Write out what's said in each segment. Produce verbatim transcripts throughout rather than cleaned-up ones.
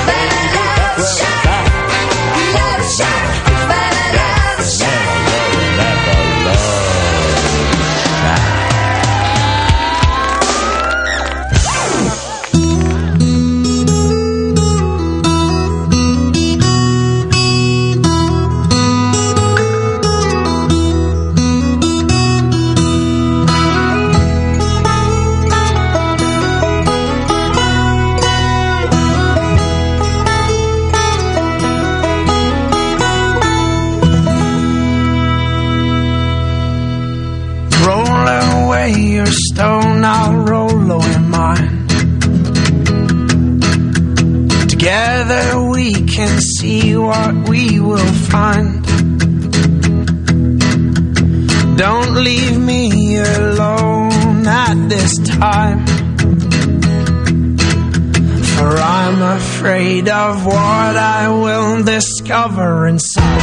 Of what I will discover inside.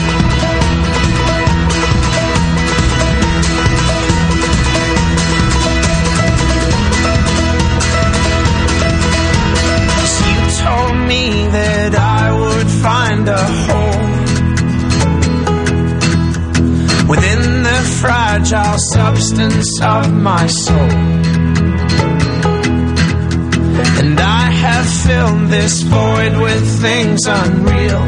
You told me that I would find a hole within the fragile substance of my soul. And I have filled this void with things unreal.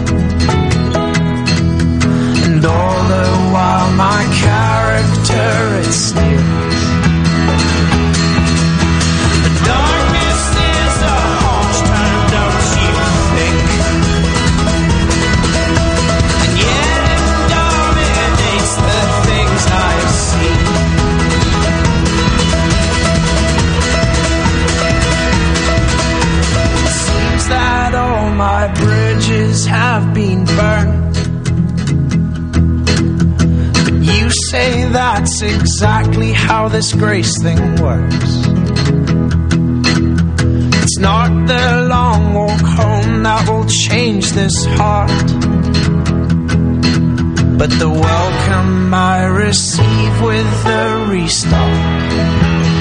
And all the while my character is still. The darkness is a harsh turn, don't you think? And yet it dominates the things I see. That all my bridges have been burned. But you say that's exactly how this grace thing works. It's not the long walk home that will change this heart, but the welcome I receive with the restart.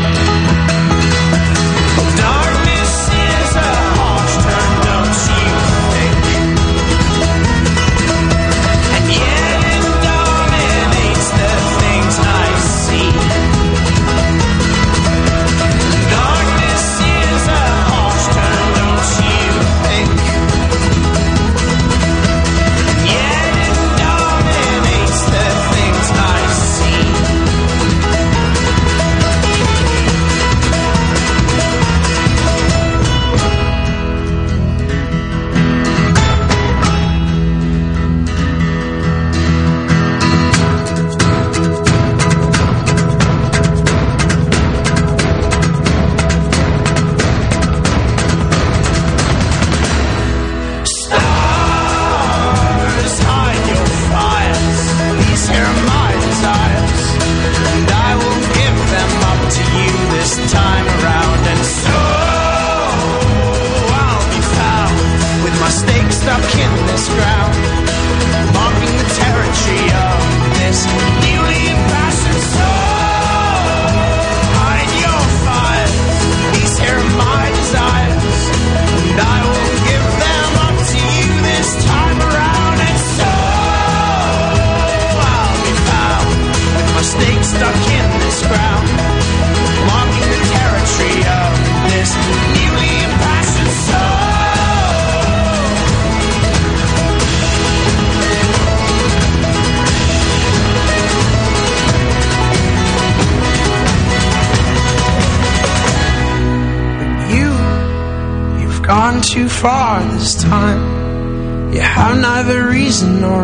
Too far this time. You have neither reason nor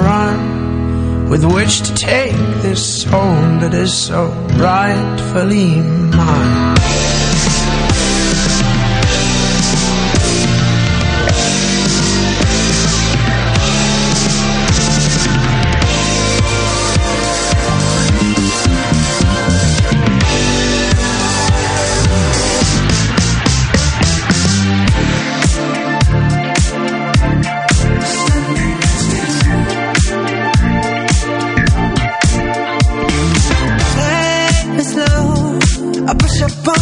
rhyme with which to take this soul that is so rightfully mine. I push up on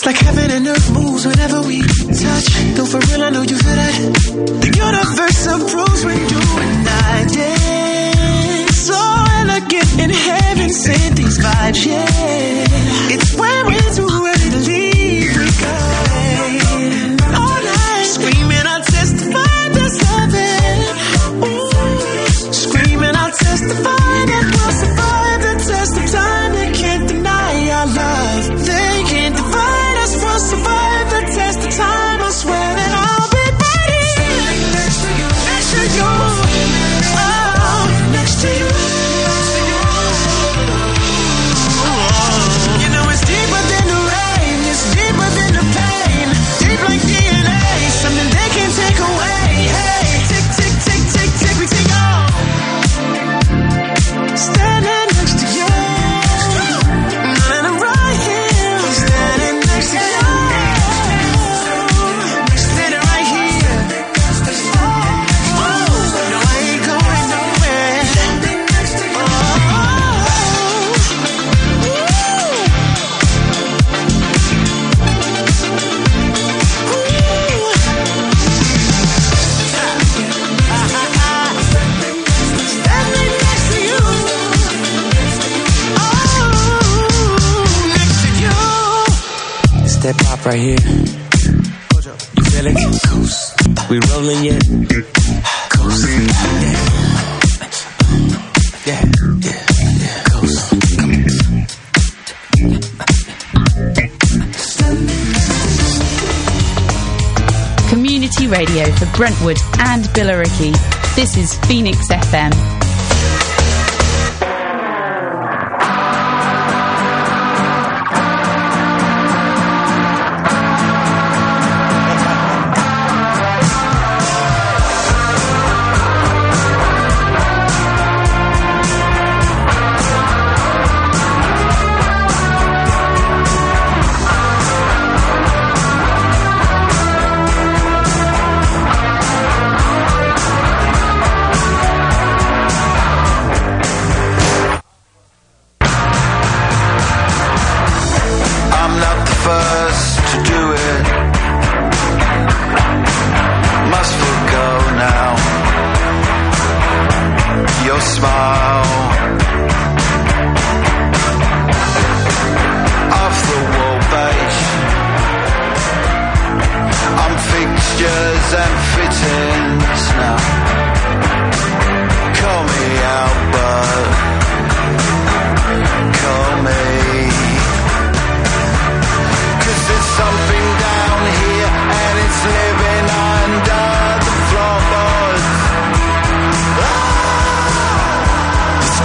It's like heaven and earth moves whenever we touch. Though for real, I know you feel that. The universe approves when you and I dance. So elegant in heaven, send these vibes, yeah. It's when we're too ready to leave, we go all night, screaming, I'll testify there's heaven. Ooh, screaming, I'll testify that we'll survive the test of time. They can't deny our love. They can't divide us. We'll survive the test of time. I swear that I'll be ready. Standing next to you, next to you, oh, next to you. You know it's deeper than the rain. It's deeper than the pain. Deep like D N A. Something they can't take away. Hey, tick, tick, tick, tick, tick, we take off. Standing next to you. And I'm right here. Standing next to you. Standing right here. Oh, no, I ain't going nowhere. Standing next to you. Oh, next to you. It's that pop right here. You feel it? Coast. We rolling yet? Coast. Yeah. Yeah. Yeah. Yeah. Coast. Come on. Community radio for Brentwood and Billericay. This is Phoenix F M. I'm not the first to do it. Must forgo now. Your smile off the wall beige. I'm fixtures and fittings now. Call me Albert. Call me. There's something down here and it's living under the floorboards. Ah! This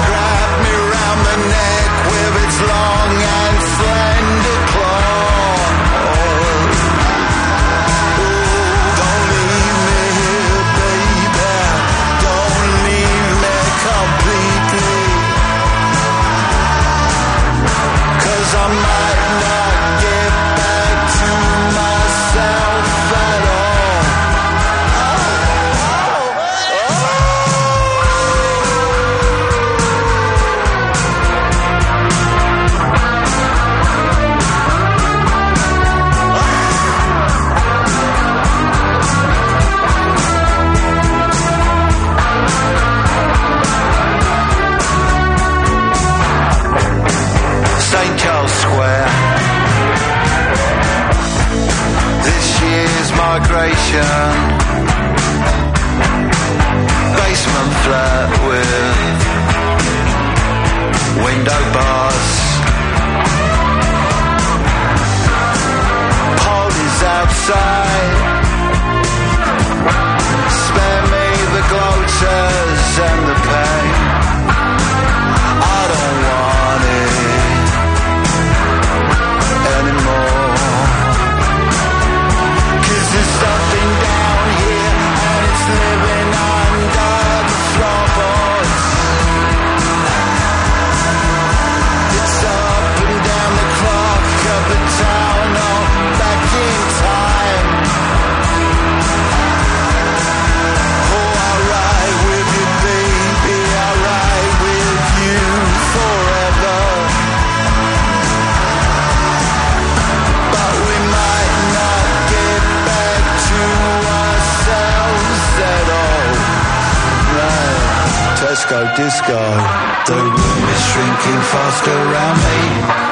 disco, disco. The room is shrinking fast around me.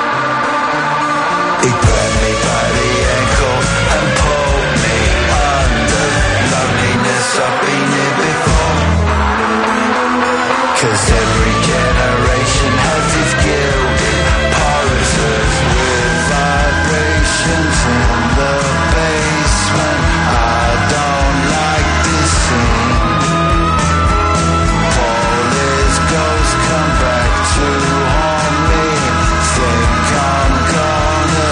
He grabbed me by the ankle and pulled me under. Loneliness, I've been here before. Cause every generation has its gilded pulses with vibrations in the basement. I don't like this scene. All his ghosts come back to haunt me. Think I'm gonna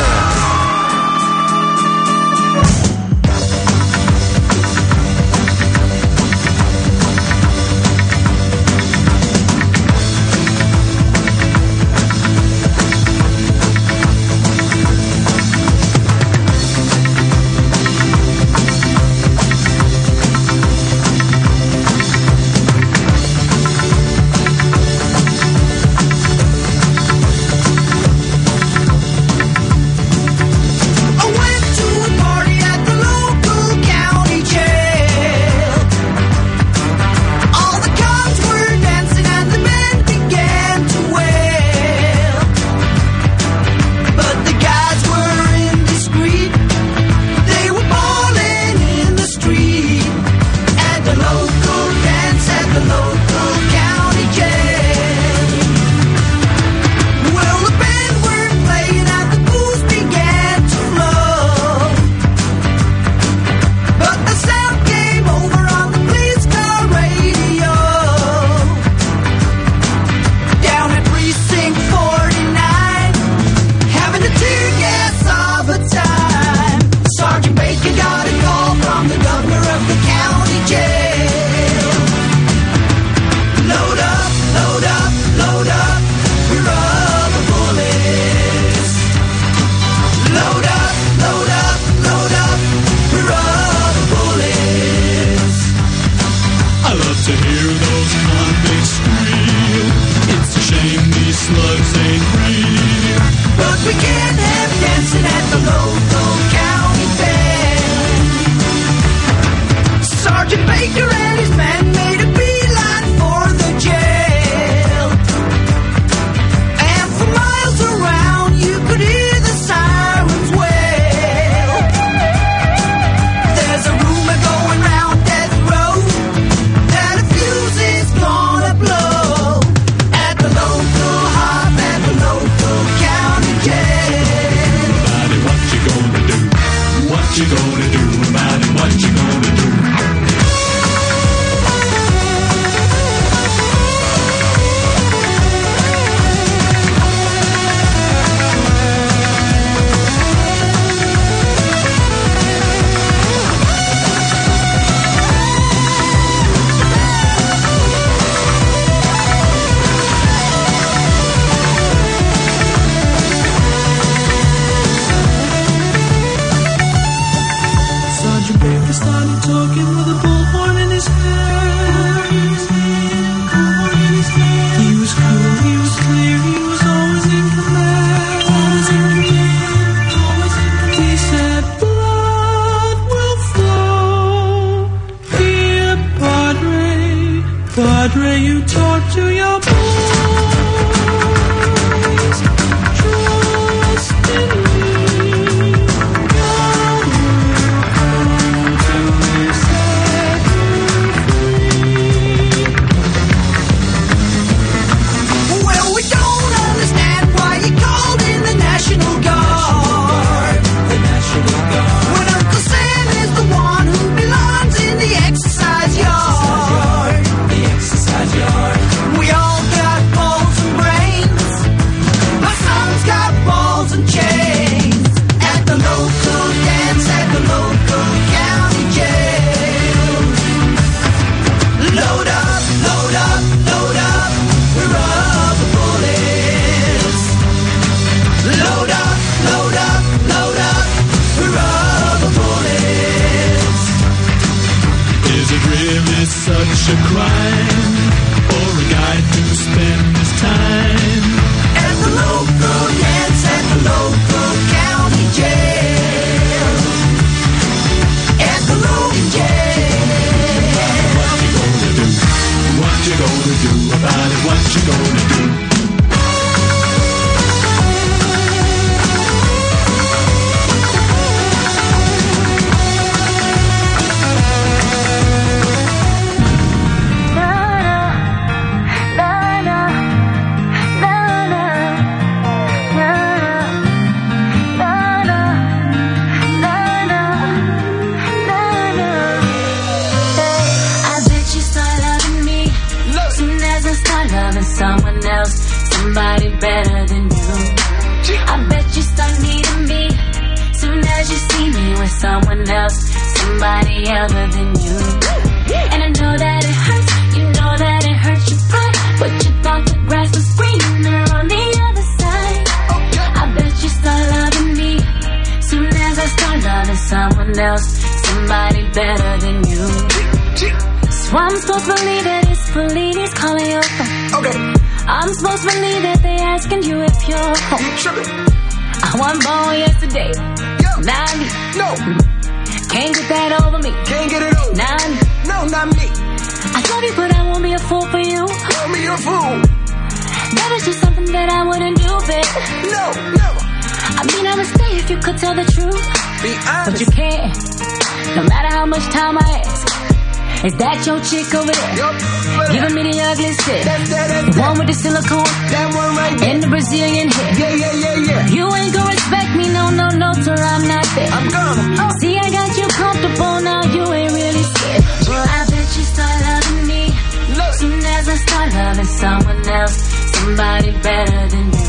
Is that your chick over there? Yep. Giving me the ugly shit. That, that, that, the one with the silicone. That one right there. And the Brazilian hair. Yeah, yeah, yeah, yeah. You ain't gonna respect me, no, no, no, till I'm not there. I'm gonna. Oh. See, I got you comfortable now, you ain't really scared. But I bet you start loving me. Look. Soon as I start loving someone else, somebody better than you.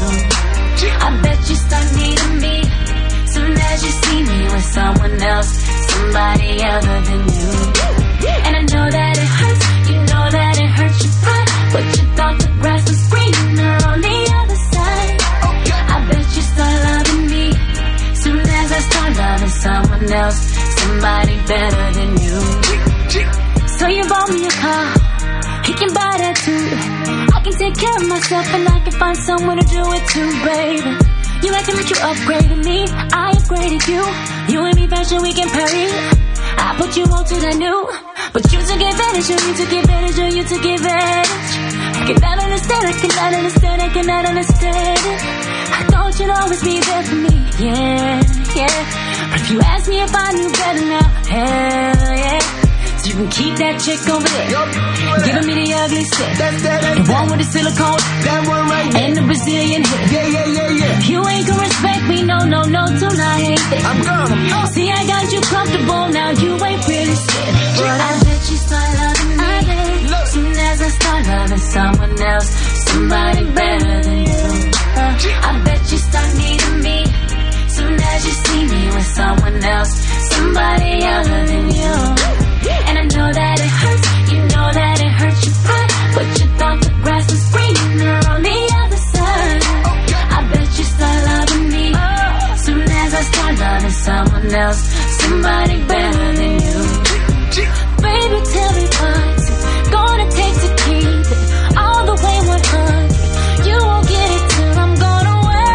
I bet you start needing me. Soon as you see me with someone else, somebody other than you. And I know that it hurts, you know that it hurts your pride, but you thought the grass was greener on the other side. I bet you start loving me. Soon as I start loving someone else, somebody better than you. So you bought me a car, he can buy that too. I can take care of myself and I can find someone to do it too, baby. You acting like you upgraded me, I upgraded you. You and me fashion, we can parry. I put you on to the new, but you took advantage of, you took advantage of, you took advantage. I cannot understand, I cannot understand, I cannot understand it. I thought you'd always be there for me, yeah, yeah. But if you ask me if I knew better now, hell yeah. So you can keep that chick over there, yep, giving me the ugly shit. That, that, that, the one with the silicone, that one right there, and the Brazilian hair. Yeah, yeah, yeah, yeah. You ain't gonna respect me, no, no, no, till I ain't there. I'm gonna. Oh. See, I got you comfortable now, you ain't really scared. But I bet you start loving me. I bet. Soon as I start loving someone else, somebody better than you. Uh, I bet you start needing me. Soon as you see me with someone else, somebody other than you. And I know that it hurts, you know that it hurts your pride, but you thought the grass was greener on the other side. I bet you start loving me. Soon as I start loving someone else, somebody better than you. Baby, tell me what's it gonna take to keep it all the way one hundred. You won't get it till I'm gone away,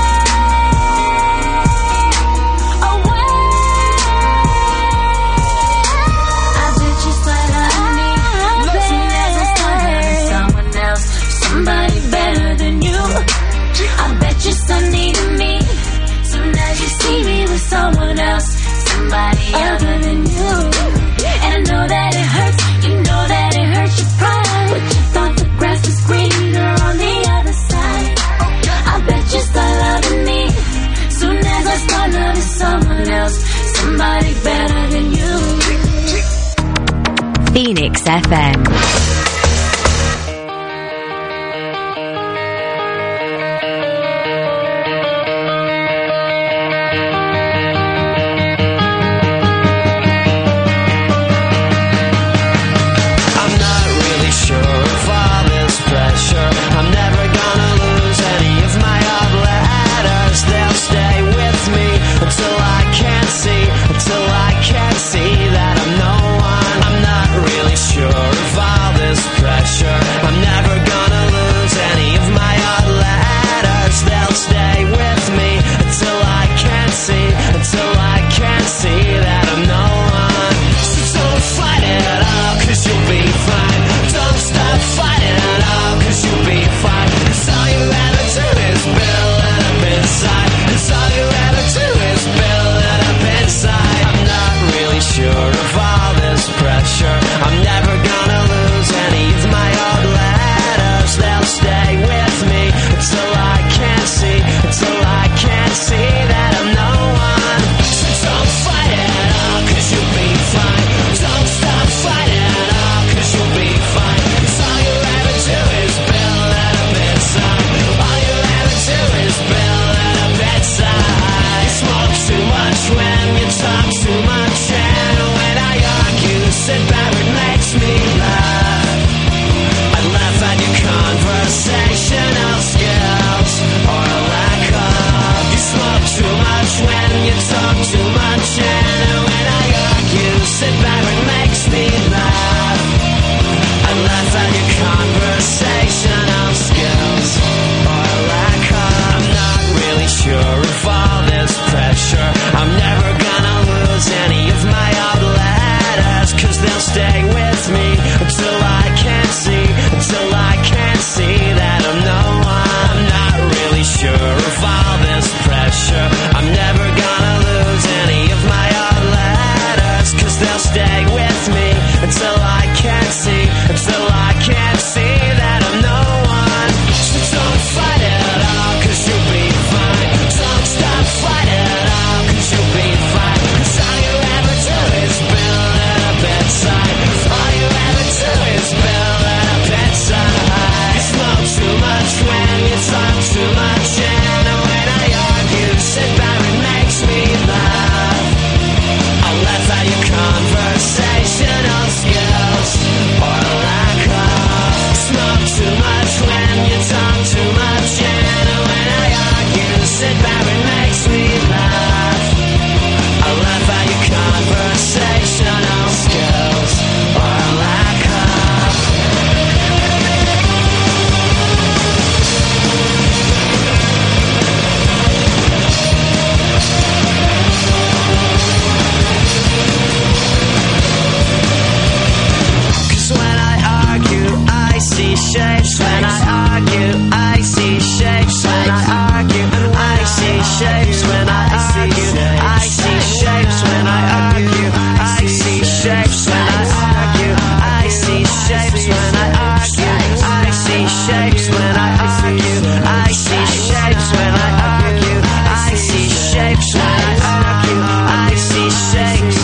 away. I bet you start loving me. Soon as I start loving someone else, somebody better than you. I bet you start needing me. Soon as you see me with someone else, somebody other than you. And I know that it hurts, you know that it hurts your pride, but you thought the grass was greener on the other side. I bet you start loving me. Soon as I start loving someone else, somebody better than you. Phoenix F M. Until I can't see that I'm no one. I'm not really sure if all this when I argue. I see shapes when I argue. I see shapes when I argue. I see shapes.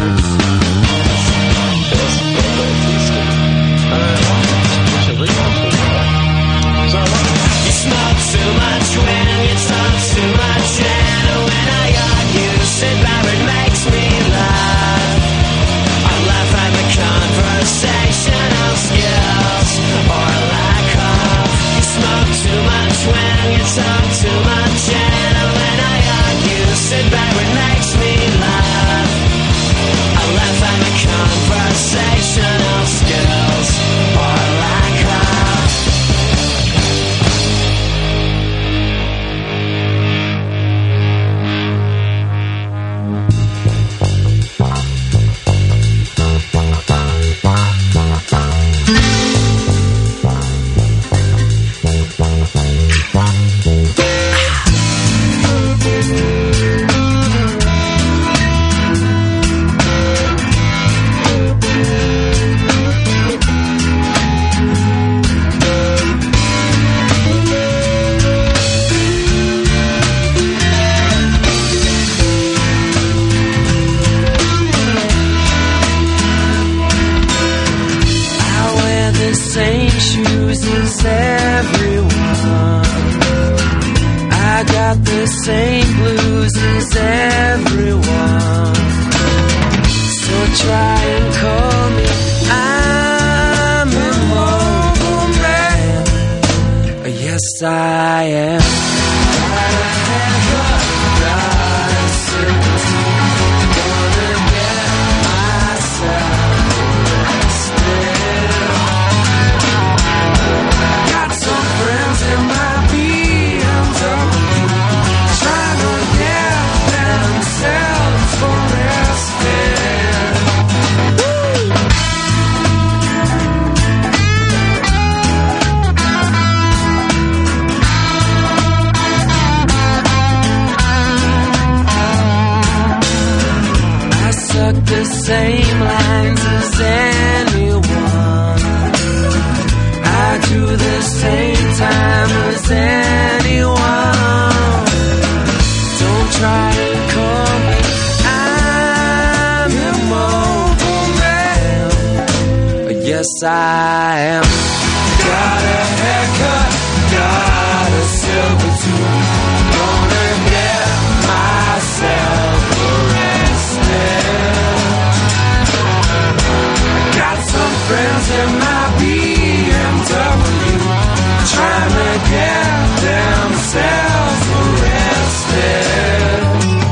You smoke too much when you talk too much, and when I argue, Syd Barrett makes me laugh. I laugh at the conversational skills, or lack of. You smoke too much when you talk too much, and when I argue, Syd Barrett makes me laugh. I laugh at the conversational skills, or lack of. Same blues as everyone. So try and call me. I'm a mobile man. Yes, I am. Got some friends in my B M W. The same lines as anyone. I do the same time as anyone. Don't try and call me. I'm a mobile man. Yes, I am. Got a haircut, got a silver tooth. Gonna get myself arrested. Friends in my B M W trying to get themselves arrested.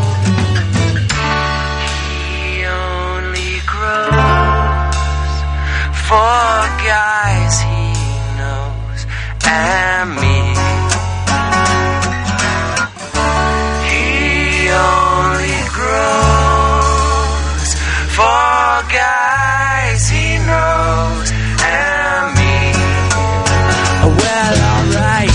He only grows for guys he knows and me. He only grows for guys he knows and me. Well, alright.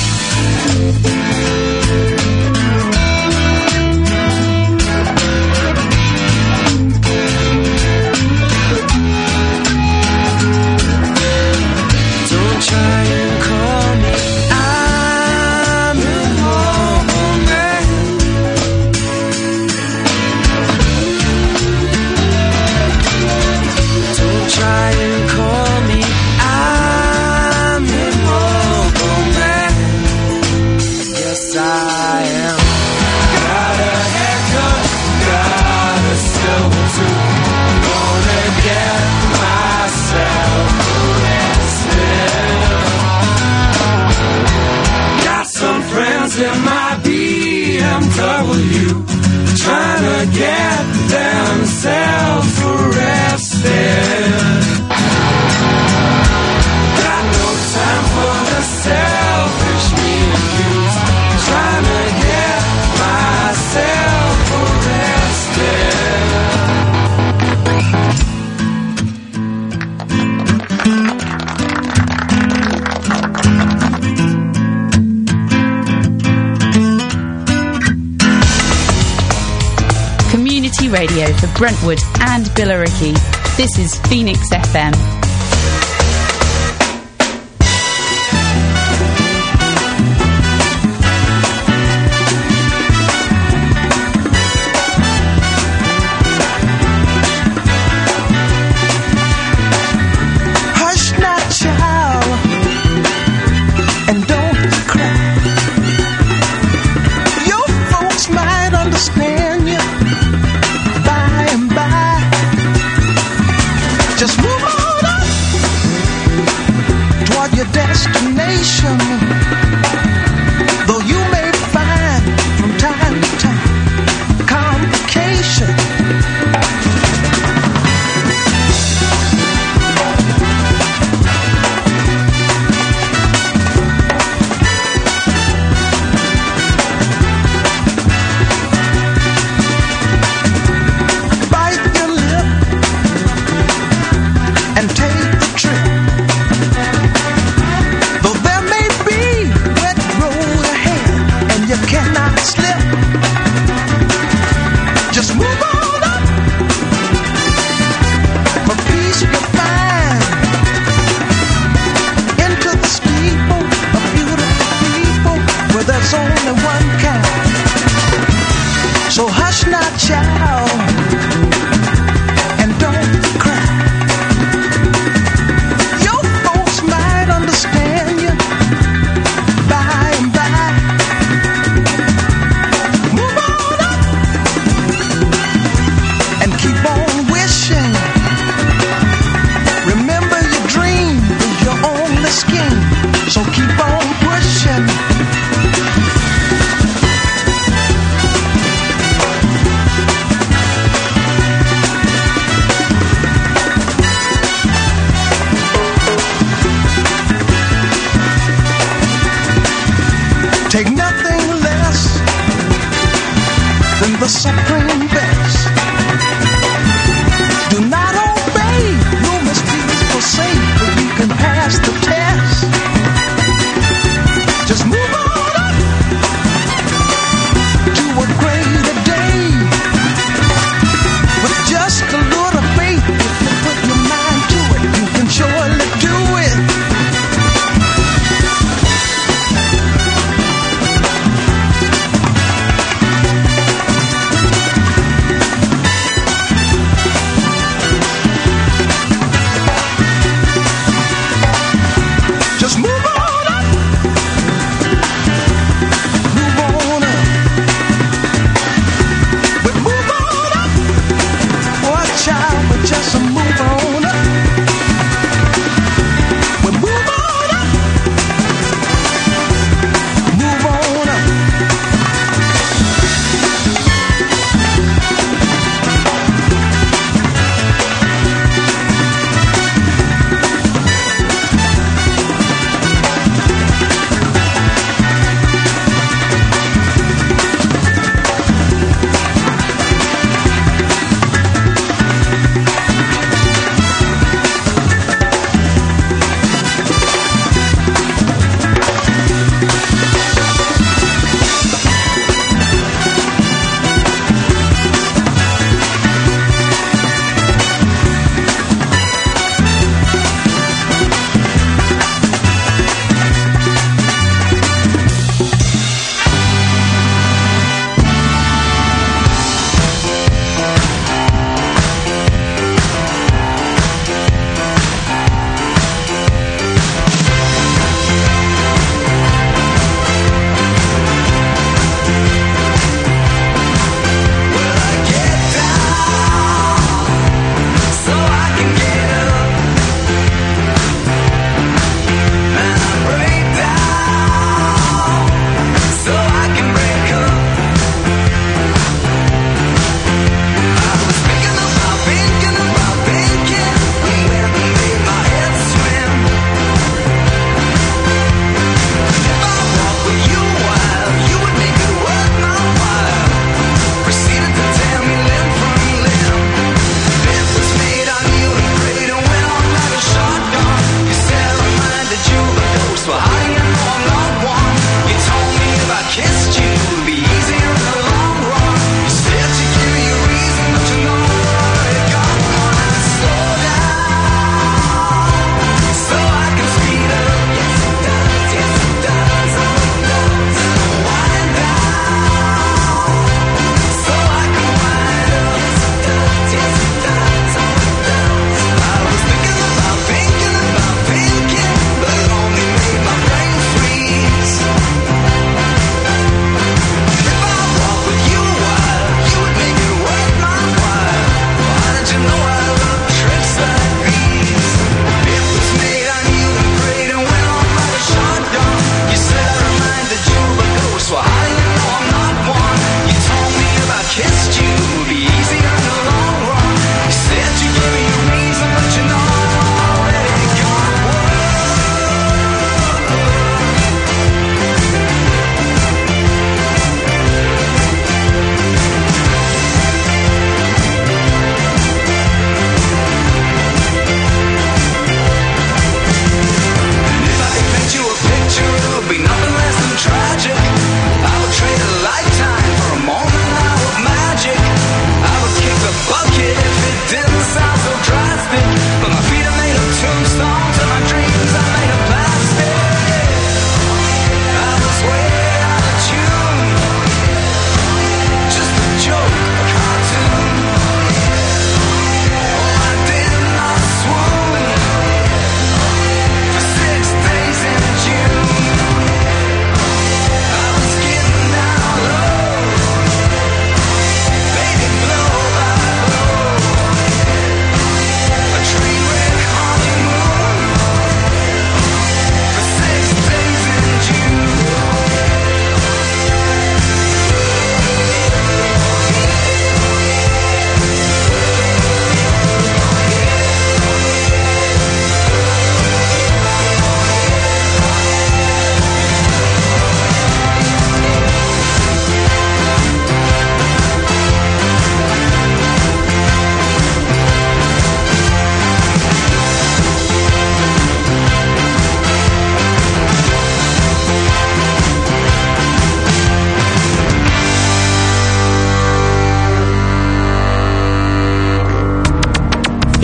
Don't try and call me. I'm a mobile man. Don't try and call me. I'm a mobile man. Yes, I am. Got a haircut, got a silver tooth. Gonna get myself arrested. Got some friends in my B M W trying to get themselves arrested. Got no time for the selfish me and yous. Trying to get myself arrested. Community radio for Brentwood and Billericay. This is Phoenix F M. than the supreme best. Do not obey, rumors people say, but you can pass the test. Just move on up to a greater day. With just a little faith, if you put your mind to it, you can surely do it.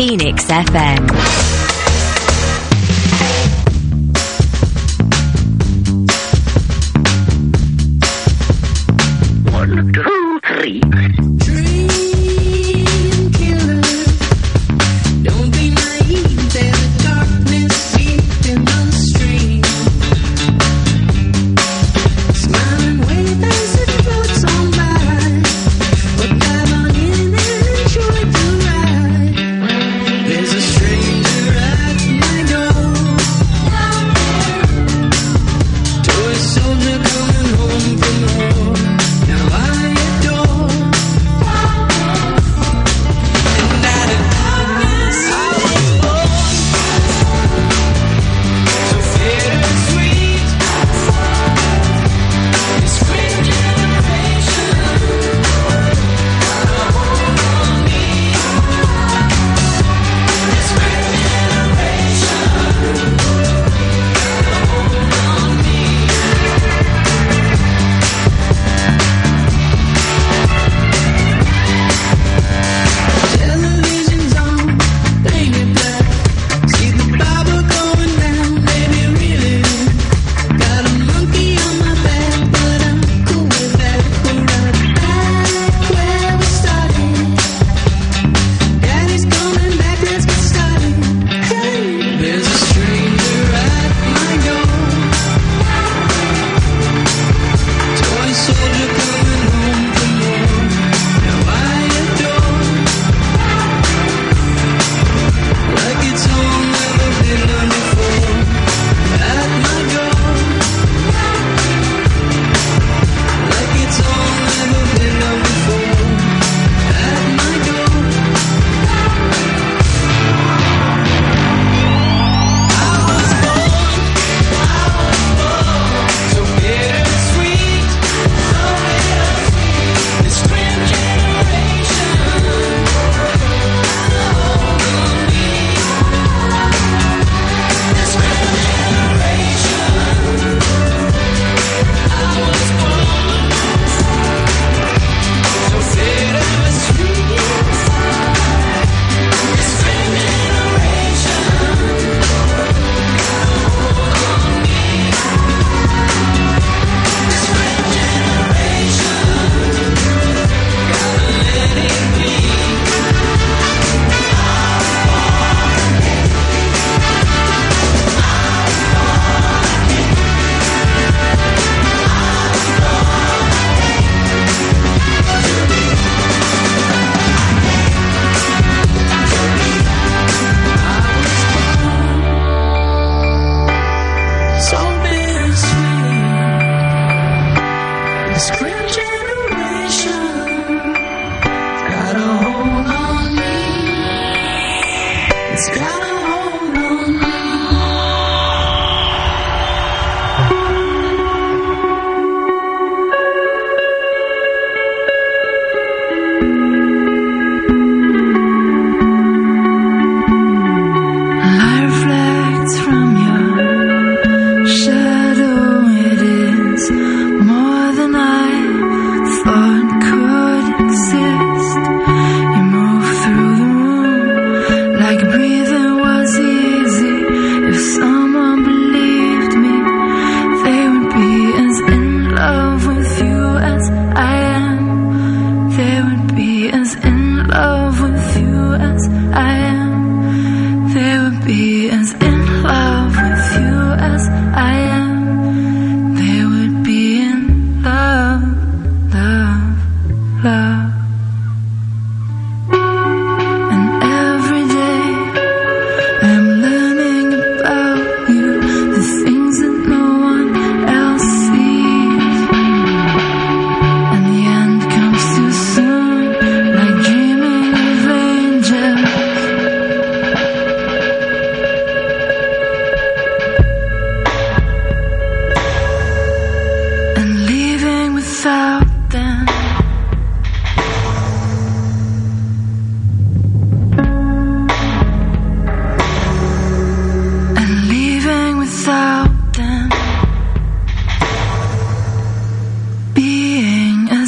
Phoenix F M. One, two, three.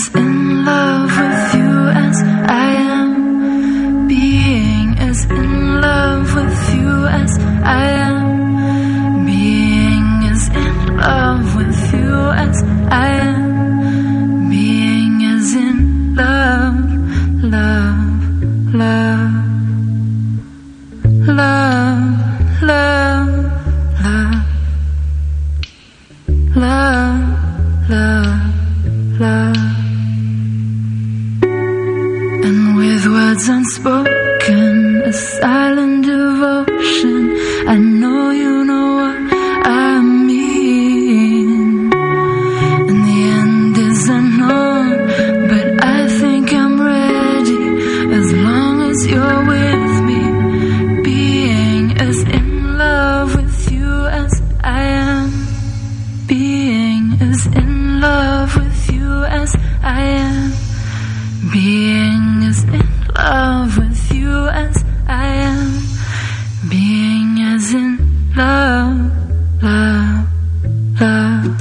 as in love, love, love. And with words unspoken, a silent devotion, I know you know what I mean. And the end is unknown, but I think I'm ready, as long as you're with me, being as in love with you as I am, being as in love with you as I am, being as in love with you as I am, being as in love, love, love.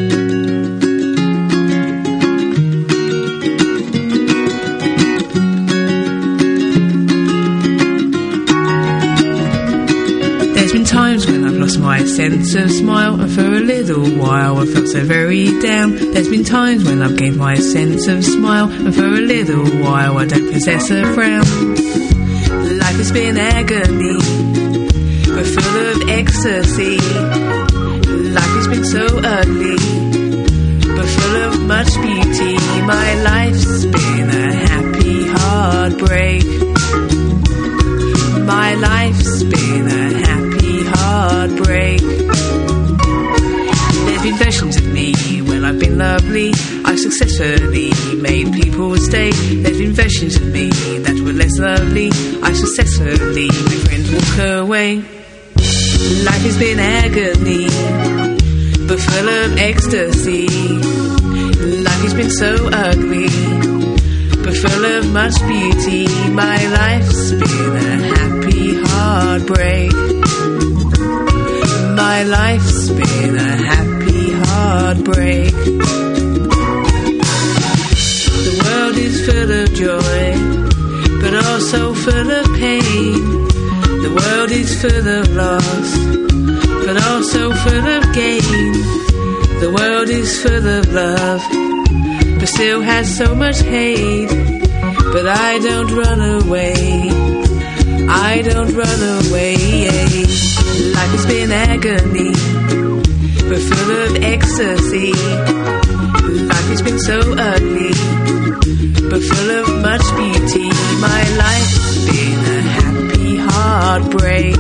There's been times when I've lost my sense of smile, and for a little while I felt so very down. There's been times when I've gained my sense of smile, and for a little while I don't possess a frown. Life has been agony, but full of ecstasy. Life has been so ugly, but full of much beauty. My life's been a happy heartbreak. My life's been a happy heartbreak. There's been versions of me when I've been lovely, I've successfully made people stay. There's been versions of me that were less lovely, I've successfully made friends walk away. Life has been agony, but full of ecstasy. Life has been so ugly, but full of much beauty. My life's been a happy heartbreak. My life's been a happy heartbreak. The world is full of joy, but also full of pain. The world is full of loss, but also full of gain. The world is full of love, but still has so much hate. But I don't run away, I don't run away. Life has been agony, but full of ecstasy. Life has been so ugly, but full of much beauty. My life's been a happy heartbreak.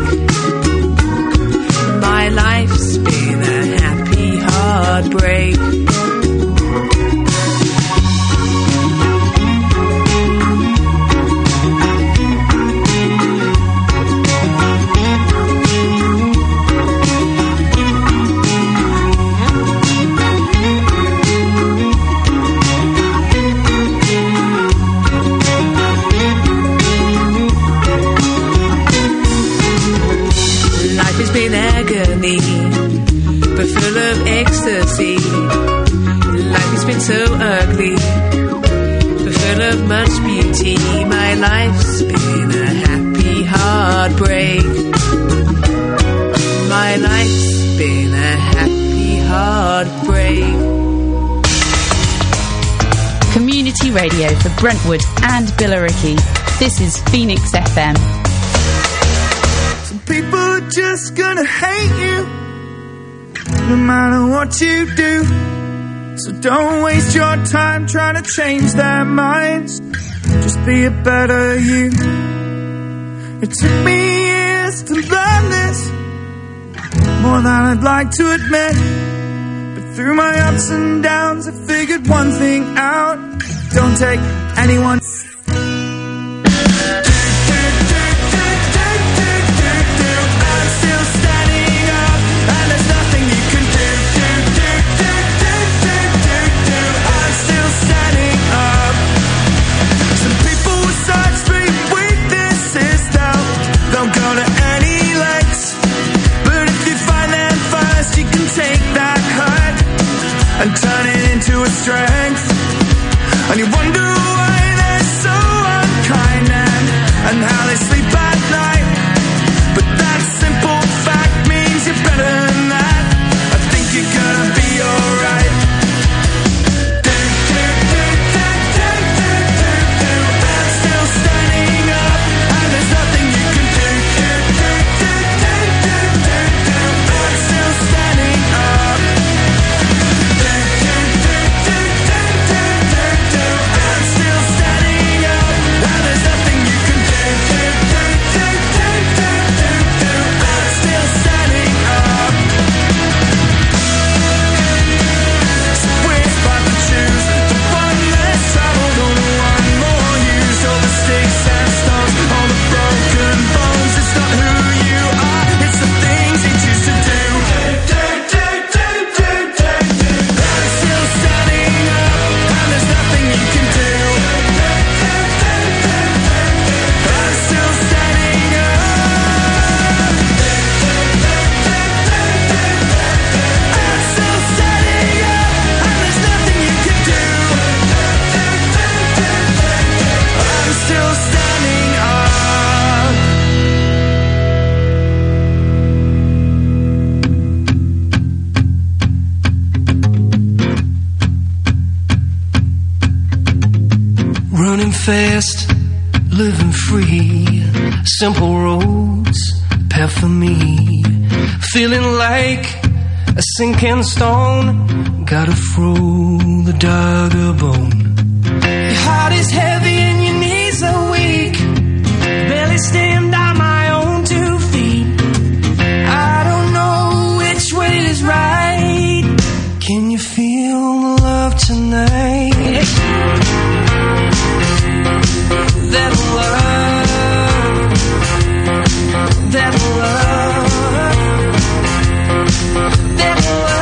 My life's been a happy heartbreak. But full of ecstasy. Life has been so ugly, but full of much beauty. My life's been a happy heartbreak. My life's been a happy heartbreak. Community radio for Brentwood and Billericay. This is Phoenix F M. Some people are just gonna hate you, no matter what you do. So don't waste your time trying to change their minds. Just be a better you. It took me years to learn this, more than I'd like to admit. But through my ups and downs I figured one thing out: don't take anyone. And turn it into a strength. And you wonder why they're so unkind and, and how they sleep at night. But that simple fact means you're better than that. I think you're gonna be alright. I'm still standing up, and there's nothing you can do. I'm still standing up. fast, living free. Simple roads, path for me. Feeling like a sinking stone. Gotta throw the dagger bone. Your heart is heavy and your knees are weak. Barely stand on my own two feet. I don't know which way is right. Can you feel the love tonight? That love, that love, that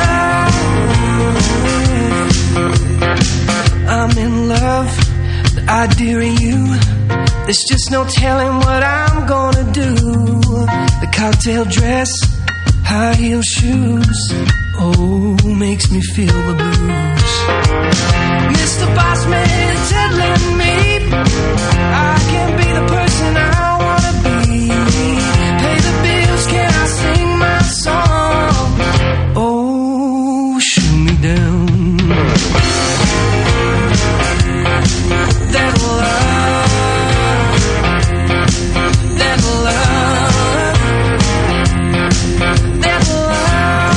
love. I'm in love, the idea of you. There's just no telling what I'm gonna do. The cocktail dress, high heel shoes, oh, makes me feel the blues. Mister Bossman telling me I can be the person I wanna be. Pay the bills, can I sing my song? Oh, shoot me down. That love, that love, that love.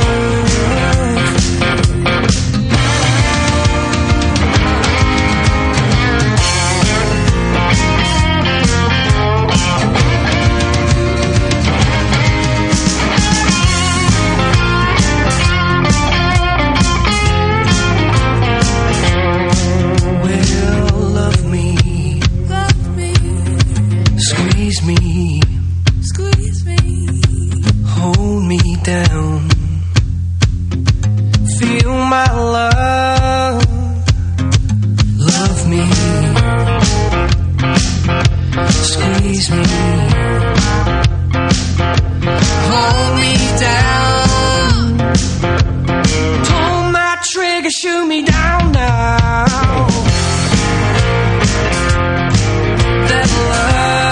Me, squeeze me, hold me down, feel my love, love me, squeeze me, hold me down, pull my trigger, shoot me down now. That love,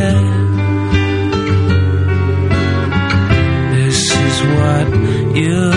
you